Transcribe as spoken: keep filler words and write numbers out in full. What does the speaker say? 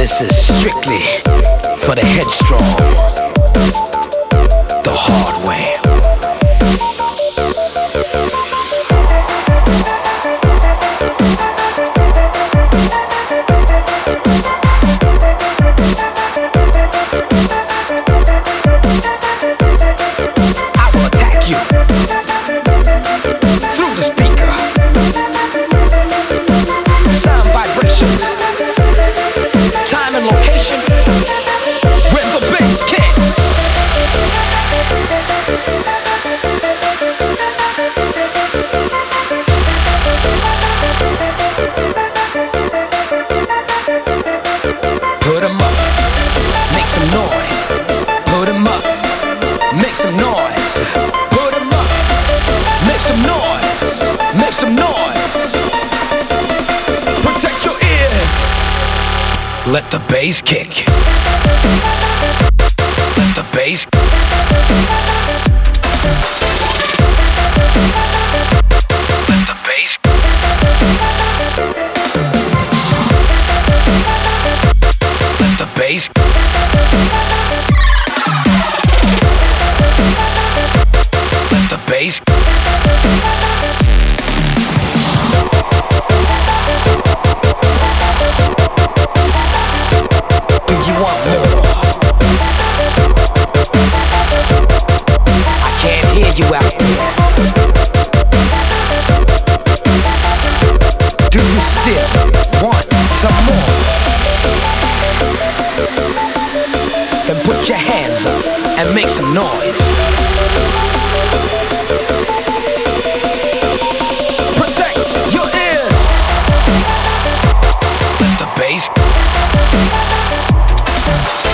This is strictly for the headstrong, the hard way. I will attack you through the speaker. Sound vibrations, time and location, when the bass kicks. Put 'em up, make some noise. Put 'em up, make some noise. Put 'em up, make some noise. Make some noise. Protect your ears. Let the bass kick. Let the bass. Let the bass. Let the bass. Let the bass. Do you want more? I can't hear you out there. Do you still want some more? Then put your hands up and make some noise. Protect your ears. Let the bass.